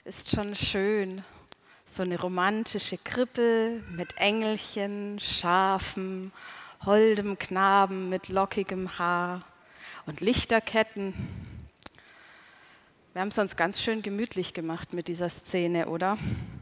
ist schon schön. So eine romantische Krippe mit Engelchen, Schafen, holdem Knaben mit lockigem Haar und Lichterketten. Wir haben es uns ganz schön gemütlich gemacht mit dieser Szene, oder?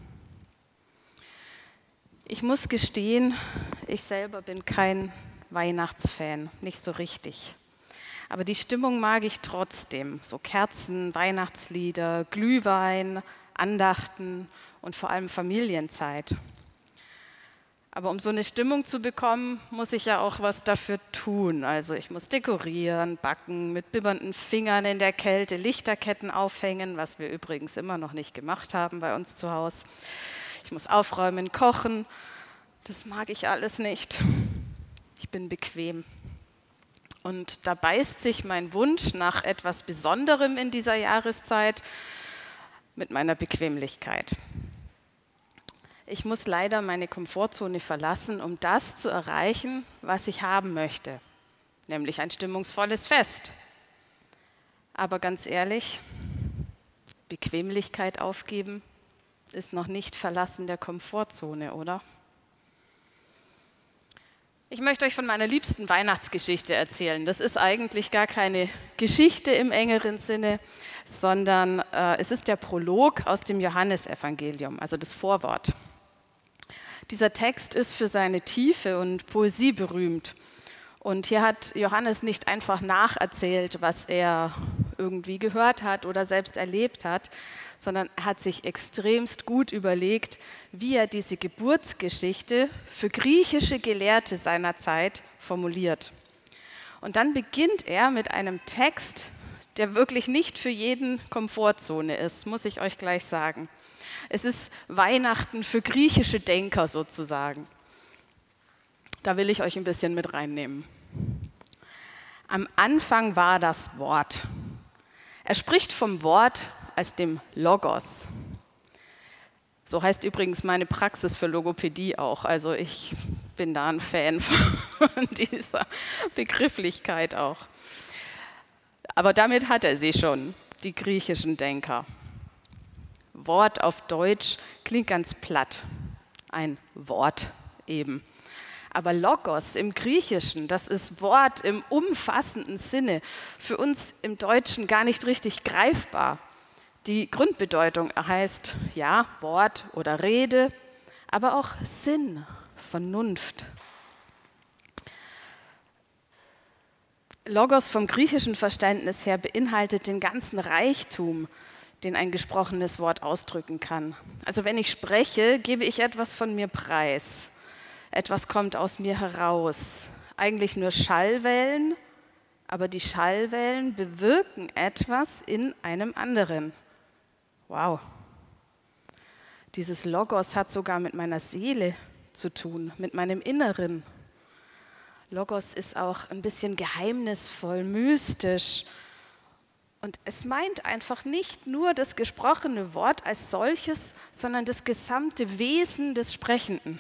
Ich muss gestehen, ich selber bin kein Weihnachtsfan, nicht so richtig. Aber die Stimmung mag ich trotzdem. So Kerzen, Weihnachtslieder, Glühwein, Andachten und vor allem Familienzeit. Aber um so eine Stimmung zu bekommen, muss ich ja auch was dafür tun. Also ich muss dekorieren, backen, mit bibbernden Fingern in der Kälte Lichterketten aufhängen, was wir übrigens immer noch nicht gemacht haben bei uns zu Hause. Ich muss aufräumen, kochen. Das mag ich alles nicht. Ich bin bequem. Und da beißt sich mein Wunsch nach etwas Besonderem in dieser Jahreszeit mit meiner Bequemlichkeit. Ich muss leider meine Komfortzone verlassen, um das zu erreichen, was ich haben möchte, nämlich ein stimmungsvolles Fest. Aber ganz ehrlich, Bequemlichkeit aufgeben ist noch nicht Verlassen der Komfortzone, oder? Ich möchte euch von meiner liebsten Weihnachtsgeschichte erzählen. Das ist eigentlich gar keine Geschichte im engeren Sinne, sondern es ist der Prolog aus dem Johannesevangelium, also das Vorwort. Dieser Text ist für seine Tiefe und Poesie berühmt. Und hier hat Johannes nicht einfach nacherzählt, was er irgendwie gehört hat oder selbst erlebt hat, sondern er hat sich extremst gut überlegt, wie er diese Geburtsgeschichte für griechische Gelehrte seiner Zeit formuliert. Und dann beginnt er mit einem Text, der wirklich nicht für jeden Komfortzone ist, muss ich euch gleich sagen. Es ist Weihnachten für griechische Denker sozusagen. Da will ich euch ein bisschen mit reinnehmen. Am Anfang war das Wort. Er spricht vom Wort als dem Logos. So heißt übrigens meine Praxis für Logopädie auch. Also ich bin da ein Fan von dieser Begrifflichkeit auch. Aber damit hat er sie schon, die griechischen Denker. Wort auf Deutsch klingt ganz platt. Ein Wort eben. Aber Logos im Griechischen, das ist Wort im umfassenden Sinne, für uns im Deutschen gar nicht richtig greifbar. Die Grundbedeutung heißt, ja, Wort oder Rede, aber auch Sinn, Vernunft. Logos vom griechischen Verständnis her beinhaltet den ganzen Reichtum, den ein gesprochenes Wort ausdrücken kann. Also wenn ich spreche, gebe ich etwas von mir preis. Etwas kommt aus mir heraus. Eigentlich nur Schallwellen, aber die Schallwellen bewirken etwas in einem anderen. Wow. Dieses Logos hat sogar mit meiner Seele zu tun, mit meinem Inneren. Logos ist auch ein bisschen geheimnisvoll, mystisch. Und es meint einfach nicht nur das gesprochene Wort als solches, sondern das gesamte Wesen des Sprechenden.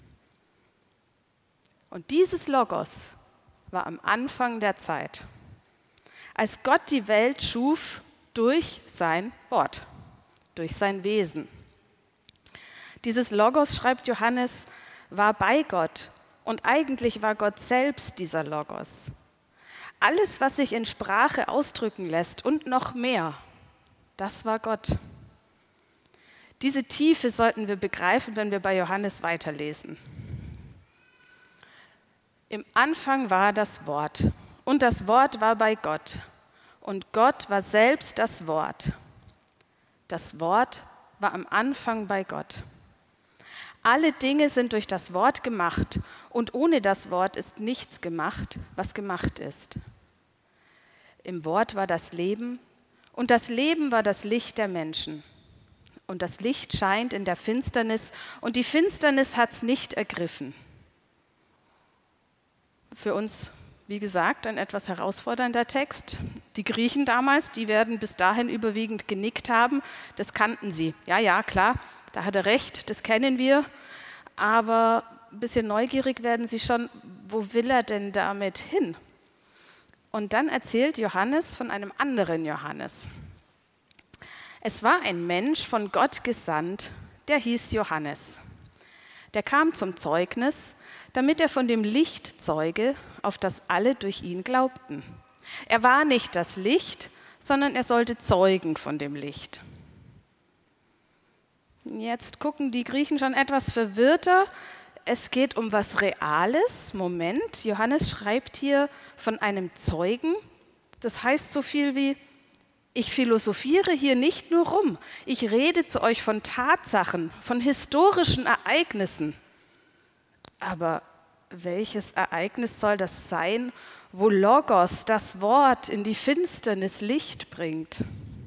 Und dieses Logos war am Anfang der Zeit, als Gott die Welt schuf durch sein Wort, durch sein Wesen. Dieses Logos, schreibt Johannes, war bei Gott und eigentlich war Gott selbst dieser Logos. Alles, was sich in Sprache ausdrücken lässt und noch mehr, das war Gott. Diese Tiefe sollten wir begreifen, wenn wir bei Johannes weiterlesen. Im Anfang war das Wort und das Wort war bei Gott und Gott war selbst das Wort. Das Wort war am Anfang bei Gott. Alle Dinge sind durch das Wort gemacht und ohne das Wort ist nichts gemacht, was gemacht ist. Im Wort war das Leben und das Leben war das Licht der Menschen. Und das Licht scheint in der Finsternis und die Finsternis hat es nicht ergriffen. Für uns, wie gesagt, ein etwas herausfordernder Text. Die Griechen damals, die werden bis dahin überwiegend genickt haben, das kannten sie. Ja, ja, klar, da hat er recht, das kennen wir. Aber ein bisschen neugierig werden sie schon, wo will er denn damit hin? Und dann erzählt Johannes von einem anderen Johannes. Es war ein Mensch von Gott gesandt, der hieß Johannes. Der kam zum Zeugnis, damit er von dem Licht zeuge, auf das alle durch ihn glaubten. Er war nicht das Licht, sondern er sollte zeugen von dem Licht. Jetzt gucken die Griechen schon etwas verwirrter. Es geht um was Reales. Moment, Johannes schreibt hier von einem Zeugen. Das heißt so viel wie: Ich philosophiere hier nicht nur rum. Ich rede zu euch von Tatsachen, von historischen Ereignissen. Aber welches Ereignis soll das sein, wo Logos, das Wort, in die Finsternis Licht bringt?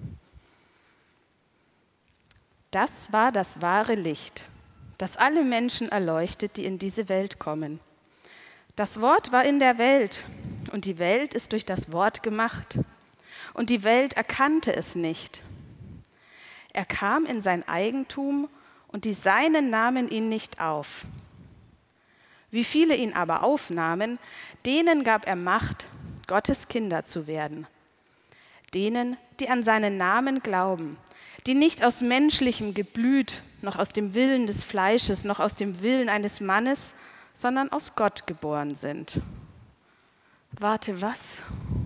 Das war das wahre Licht, das alle Menschen erleuchtet, die in diese Welt kommen. Das Wort war in der Welt und die Welt ist durch das Wort gemacht. Und die Welt erkannte es nicht. Er kam in sein Eigentum und die Seinen nahmen ihn nicht auf. Wie viele ihn aber aufnahmen, denen gab er Macht, Gottes Kinder zu werden. Denen, die an seinen Namen glauben, die nicht aus menschlichem Geblüt, noch aus dem Willen des Fleisches, noch aus dem Willen eines Mannes, sondern aus Gott geboren sind. Warte, was?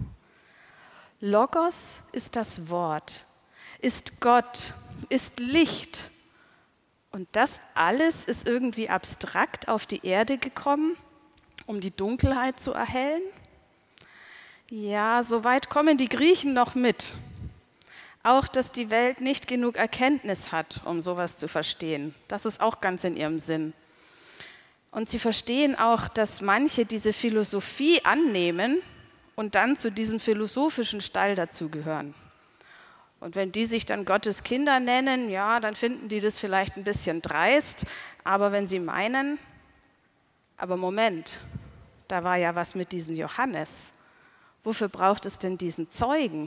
Logos ist das Wort, ist Gott, ist Licht. Und das alles ist irgendwie abstrakt auf die Erde gekommen, um die Dunkelheit zu erhellen? Ja, so weit kommen die Griechen noch mit. Auch, dass die Welt nicht genug Erkenntnis hat, um sowas zu verstehen. Das ist auch ganz in ihrem Sinn. Und sie verstehen auch, dass manche diese Philosophie annehmen und dann zu diesem philosophischen Stall dazugehören. Und wenn die sich dann Gottes Kinder nennen, ja, dann finden die das vielleicht ein bisschen dreist. Aber wenn sie meinen, aber Moment, da war ja was mit diesem Johannes. Wofür braucht es denn diesen Zeugen?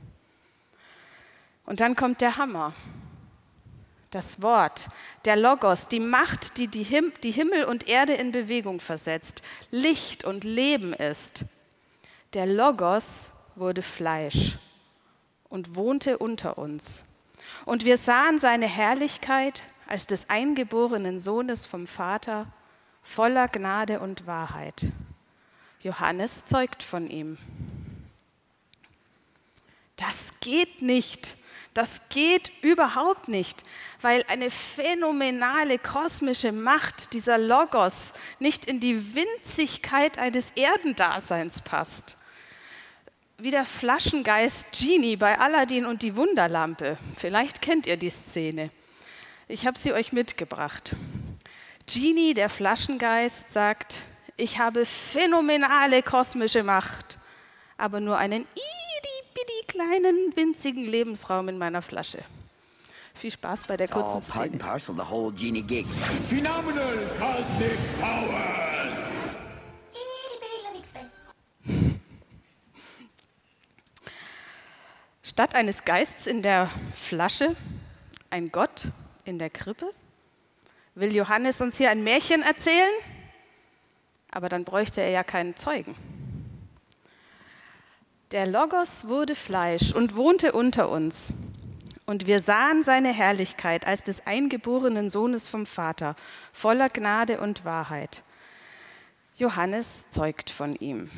Und dann kommt der Hammer. Das Wort, der Logos, die Macht, die Himmel und Erde in Bewegung versetzt, Licht und Leben ist. Der Logos wurde Fleisch und wohnte unter uns. Und wir sahen seine Herrlichkeit als des eingeborenen Sohnes vom Vater, voller Gnade und Wahrheit. Johannes zeugt von ihm. Das geht nicht. Das geht überhaupt nicht, weil eine phänomenale kosmische Macht, dieser Logos, nicht in die Winzigkeit eines Erdendaseins passt. Wie der Flaschengeist Genie bei Aladdin und die Wunderlampe. Vielleicht kennt ihr die Szene. Ich habe sie euch mitgebracht. Genie, der Flaschengeist, sagt: Ich habe phänomenale kosmische Macht, aber nur einen kleinen, winzigen Lebensraum in meiner Flasche. Viel Spaß bei der kurzen Szene. Phenomenal cosmic powers! Statt eines Geists in der Flasche, ein Gott in der Krippe? Will Johannes uns hier ein Märchen erzählen? Aber dann bräuchte er ja keinen Zeugen. Der Logos wurde Fleisch und wohnte unter uns. Und wir sahen seine Herrlichkeit als des eingeborenen Sohnes vom Vater, voller Gnade und Wahrheit. Johannes zeugt von ihm.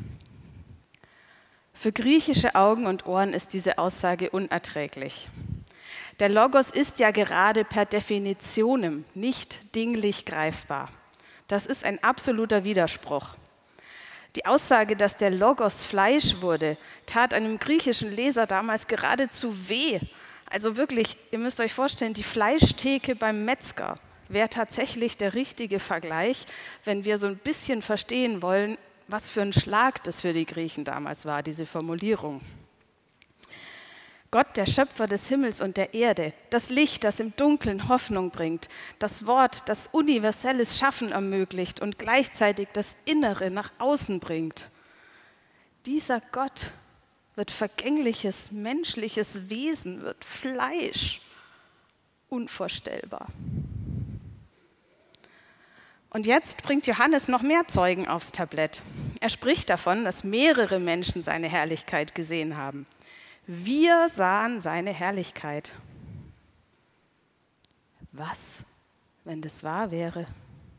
Für griechische Augen und Ohren ist diese Aussage unerträglich. Der Logos ist ja gerade per Definitionem nicht dinglich greifbar. Das ist ein absoluter Widerspruch. Die Aussage, dass der Logos Fleisch wurde, tat einem griechischen Leser damals geradezu weh. Also wirklich, ihr müsst euch vorstellen, die Fleischtheke beim Metzger wäre tatsächlich der richtige Vergleich, wenn wir so ein bisschen verstehen wollen, was für ein Schlag das für die Griechen damals war, diese Formulierung. Gott, der Schöpfer des Himmels und der Erde, das Licht, das im Dunkeln Hoffnung bringt, das Wort, das universelles Schaffen ermöglicht und gleichzeitig das Innere nach außen bringt. Dieser Gott wird vergängliches, menschliches Wesen, wird Fleisch. Unvorstellbar. Und jetzt bringt Johannes noch mehr Zeugen aufs Tablett. Er spricht davon, dass mehrere Menschen seine Herrlichkeit gesehen haben. Wir sahen seine Herrlichkeit. Was, wenn das wahr wäre?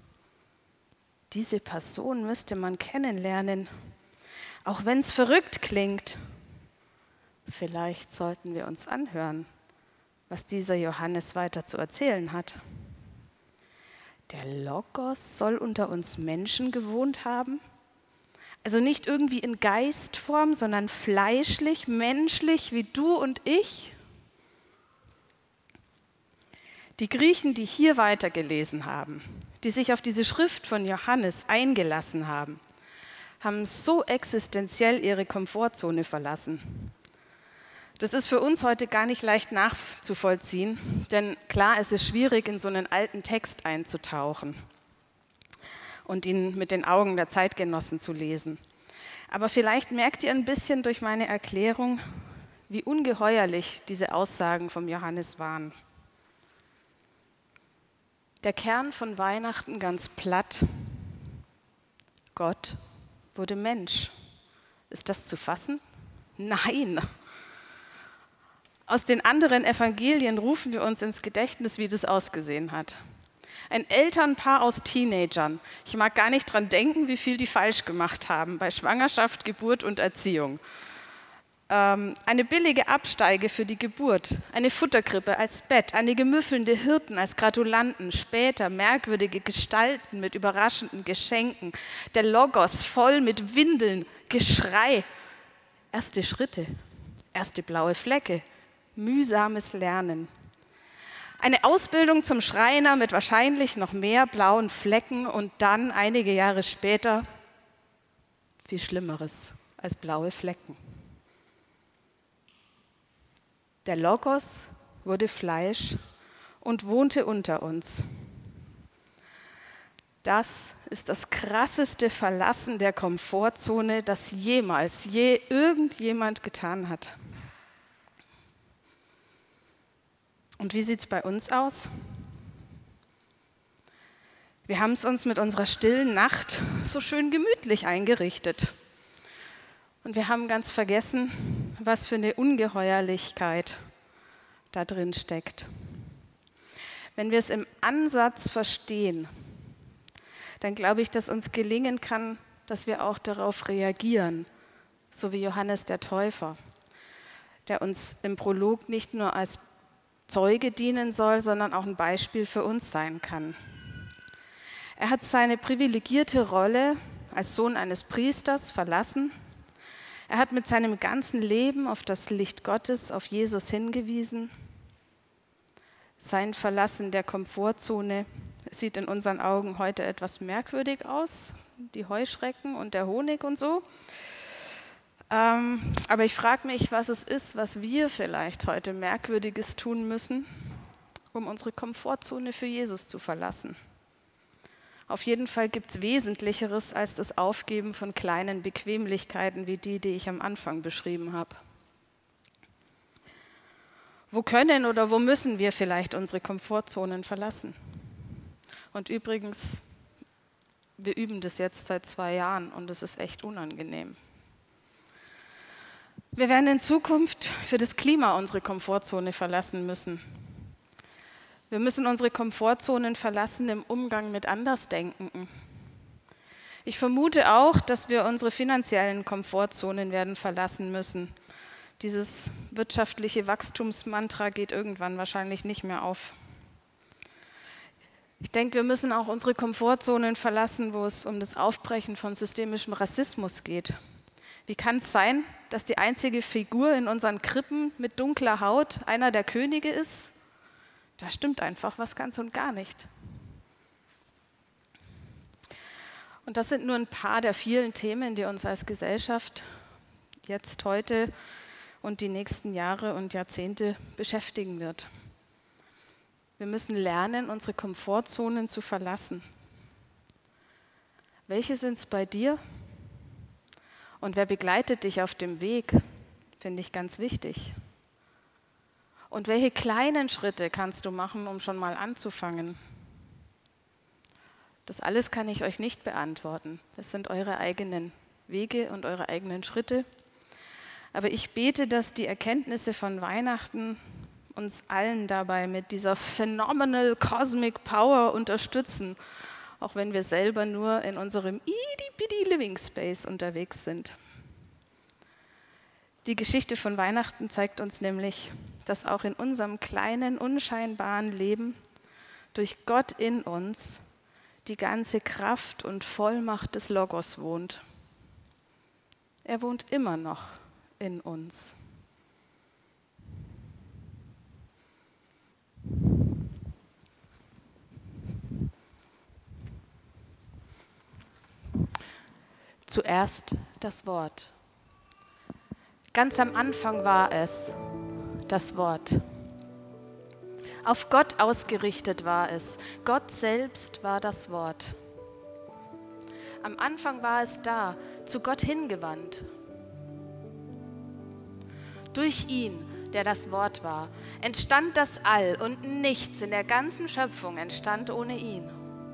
Diese Person müsste man kennenlernen, auch wenn es verrückt klingt. Vielleicht sollten wir uns anhören, was dieser Johannes weiter zu erzählen hat. Der Logos soll unter uns Menschen gewohnt haben. Also nicht irgendwie in Geistform, sondern fleischlich, menschlich wie du und ich. Die Griechen, die hier weitergelesen haben, die sich auf diese Schrift von Johannes eingelassen haben, haben so existenziell ihre Komfortzone verlassen. Das ist für uns heute gar nicht leicht nachzuvollziehen, denn klar, es ist schwierig, in so einen alten Text einzutauchen und ihn mit den Augen der Zeitgenossen zu lesen. Aber vielleicht merkt ihr ein bisschen durch meine Erklärung, wie ungeheuerlich diese Aussagen vom Johannes waren. Der Kern von Weihnachten ganz platt: Gott wurde Mensch. Ist das zu fassen? Nein. Aus den anderen Evangelien rufen wir uns ins Gedächtnis, wie das ausgesehen hat. Ein Elternpaar aus Teenagern. Ich mag gar nicht dran denken, wie viel die falsch gemacht haben bei Schwangerschaft, Geburt und Erziehung. Eine billige Absteige für die Geburt, eine Futterkrippe als Bett, einige müffelnde Hirten als Gratulanten, später merkwürdige Gestalten mit überraschenden Geschenken, der Logos voll mit Windeln, Geschrei, erste Schritte, erste blaue Flecke, mühsames Lernen. Eine Ausbildung zum Schreiner mit wahrscheinlich noch mehr blauen Flecken und dann einige Jahre später viel Schlimmeres als blaue Flecken. Der Logos wurde Fleisch und wohnte unter uns. Das ist das krasseste Verlassen der Komfortzone, das jemals irgendjemand getan hat. Und wie sieht es bei uns aus? Wir haben es uns mit unserer stillen Nacht so schön gemütlich eingerichtet. Und wir haben ganz vergessen, was für eine Ungeheuerlichkeit da drin steckt. Wenn wir es im Ansatz verstehen, dann glaube ich, dass uns gelingen kann, dass wir auch darauf reagieren, so wie Johannes der Täufer, der uns im Prolog nicht nur als Zeuge dienen soll, sondern auch ein Beispiel für uns sein kann. Er hat seine privilegierte Rolle als Sohn eines Priesters verlassen. Er hat mit seinem ganzen Leben auf das Licht Gottes, auf Jesus hingewiesen. Sein Verlassen der Komfortzone sieht in unseren Augen heute etwas merkwürdig aus, die Heuschrecken und der Honig und so. Aber ich frage mich, was es ist, was wir vielleicht heute Merkwürdiges tun müssen, um unsere Komfortzone für Jesus zu verlassen. Auf jeden Fall gibt es Wesentlicheres als das Aufgeben von kleinen Bequemlichkeiten wie die ich am Anfang beschrieben habe. Wo können oder wo müssen wir vielleicht unsere Komfortzonen verlassen? Und übrigens, wir üben das jetzt seit 2 Jahren und es ist echt unangenehm. Wir werden in Zukunft für das Klima unsere Komfortzone verlassen müssen. Wir müssen unsere Komfortzonen verlassen im Umgang mit Andersdenkenden. Ich vermute auch, dass wir unsere finanziellen Komfortzonen werden verlassen müssen. Dieses wirtschaftliche Wachstumsmantra geht irgendwann wahrscheinlich nicht mehr auf. Ich denke, wir müssen auch unsere Komfortzonen verlassen, wo es um das Aufbrechen von systemischem Rassismus geht. Wie kann es sein, dass die einzige Figur in unseren Krippen mit dunkler Haut einer der Könige ist? Da stimmt einfach was ganz und gar nicht. Und das sind nur ein paar der vielen Themen, die uns als Gesellschaft jetzt, heute und die nächsten Jahre und Jahrzehnte beschäftigen wird. Wir müssen lernen, unsere Komfortzonen zu verlassen. Welche sind es bei dir? Und wer begleitet dich auf dem Weg, finde ich ganz wichtig. Und welche kleinen Schritte kannst du machen, um schon mal anzufangen? Das alles kann ich euch nicht beantworten. Das sind eure eigenen Wege und eure eigenen Schritte. Aber ich bete, dass die Erkenntnisse von Weihnachten uns allen dabei mit dieser phenomenal cosmic power unterstützen, auch wenn wir selber nur in unserem itty-bitty Living Space unterwegs sind. Die Geschichte von Weihnachten zeigt uns nämlich, dass auch in unserem kleinen, unscheinbaren Leben durch Gott in uns die ganze Kraft und Vollmacht des Logos wohnt. Er wohnt immer noch in uns. Zuerst das Wort. Ganz am Anfang war es das Wort. Auf Gott ausgerichtet war es. Gott selbst war das Wort. Am Anfang war es da, zu Gott hingewandt. Durch ihn, der das Wort war, entstand das All und nichts in der ganzen Schöpfung entstand ohne ihn.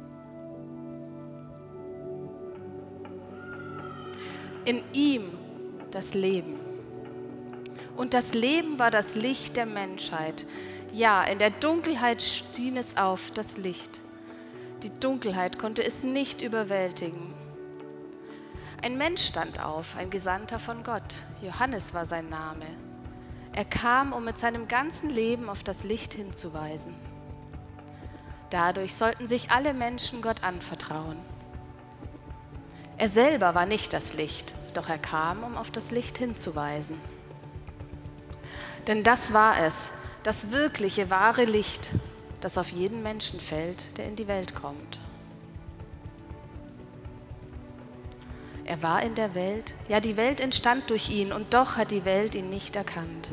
In ihm das Leben. Und das Leben war das Licht der Menschheit. Ja, in der Dunkelheit schien es auf, das Licht. Die Dunkelheit konnte es nicht überwältigen. Ein Mensch stand auf, ein Gesandter von Gott. Johannes war sein Name. Er kam, um mit seinem ganzen Leben auf das Licht hinzuweisen. Dadurch sollten sich alle Menschen Gott anvertrauen. Er selber war nicht das Licht, doch er kam, um auf das Licht hinzuweisen. Denn das war es, das wirkliche, wahre Licht, das auf jeden Menschen fällt, der in die Welt kommt. Er war in der Welt, ja, die Welt entstand durch ihn, und doch hat die Welt ihn nicht erkannt.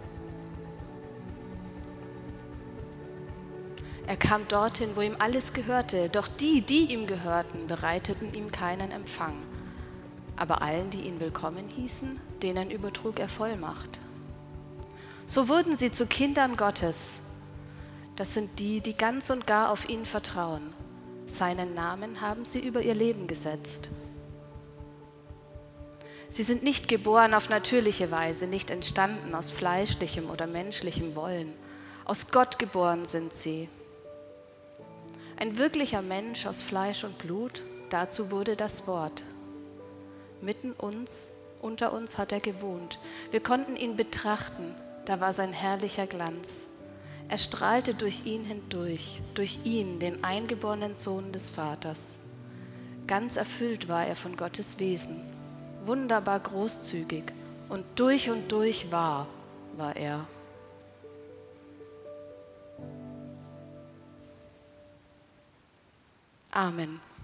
Er kam dorthin, wo ihm alles gehörte, doch die, die ihm gehörten, bereiteten ihm keinen Empfang. Aber allen, die ihn willkommen hießen, denen übertrug er Vollmacht. So wurden sie zu Kindern Gottes. Das sind die, die ganz und gar auf ihn vertrauen. Seinen Namen haben sie über ihr Leben gesetzt. Sie sind nicht geboren auf natürliche Weise, nicht entstanden aus fleischlichem oder menschlichem Wollen. Aus Gott geboren sind sie. Ein wirklicher Mensch aus Fleisch und Blut, dazu wurde das Wort. Unter uns hat er gewohnt. Wir konnten ihn betrachten, da war sein herrlicher Glanz. Er strahlte durch ihn hindurch, durch ihn, den eingeborenen Sohn des Vaters. Ganz erfüllt war er von Gottes Wesen, wunderbar großzügig und durch wahr war er. Amen.